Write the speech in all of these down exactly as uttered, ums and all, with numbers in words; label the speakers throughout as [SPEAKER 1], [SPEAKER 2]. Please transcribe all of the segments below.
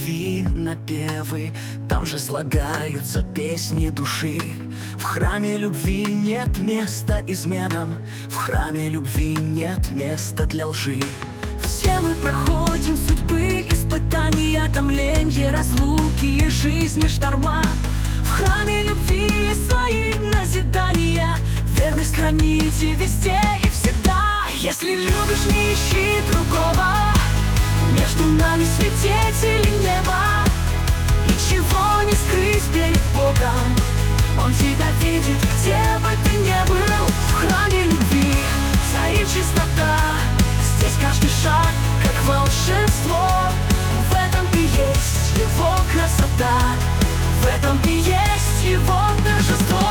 [SPEAKER 1] любви напевы, там же слагаются песни души. В храме любви нет места изменам, в храме любви нет места для лжи. Все мы проходим судьбы, испытания, томленья, разлуки и жизни шторма. В храме любви есть свои назидания, верность храните везде и всегда. Если любишь, не ищи другого, между нами свидетели неба. Ничего не скрыть перед Богом, Он тебя видит, где бы ты ни был. В храме любви царит чистота, здесь каждый шаг как волшебство. В этом и есть Его красота, в этом и есть Его торжество.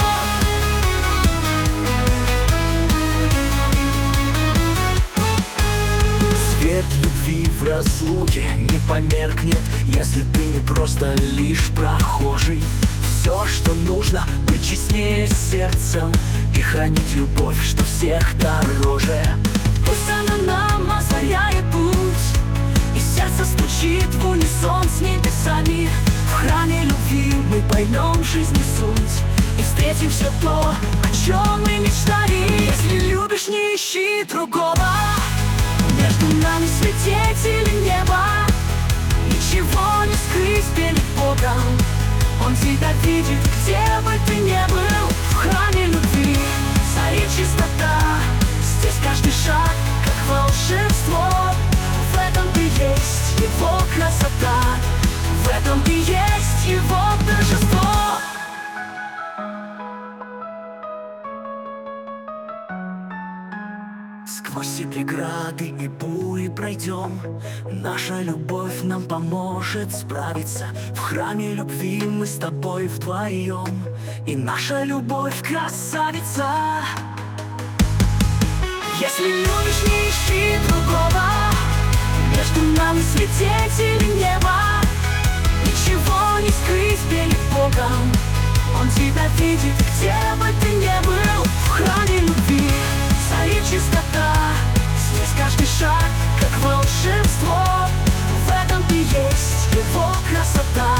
[SPEAKER 1] Свет любви в разлуке не померкнет, если ты не просто лишь прохожий. Все, что нужно, быть честнее сердцем и хранить любовь, что всех дороже. Пусть она нам озаряет путь, и сердце стучит в унисон с небесами. В храме любви мы поймем жизни суть и встретим все то, о чем мы мечтали. Если любишь, не ищи другого, между нами свидетели неба. Ничего не скрыть перед Богом, Он тебя видит, где бы ты ни был. В храме любви царит чистота, здесь каждый шаг как волшебство. В этом и есть Его красота, в этом и есть Его торжество. Сквозь все преграды и бури пройдем, наша любовь нам поможет справиться. В храме любви мы с тобой вдвоем, и наша любовь красавица. Если любишь, не ищи другого, между нами свидетели неба. Ничего не скрыть перед Богом, Он тебя видит, где бы ты ни был. В храме любви царит чистота, здесь каждый шаг как волшебство. В этом и есть Его красота,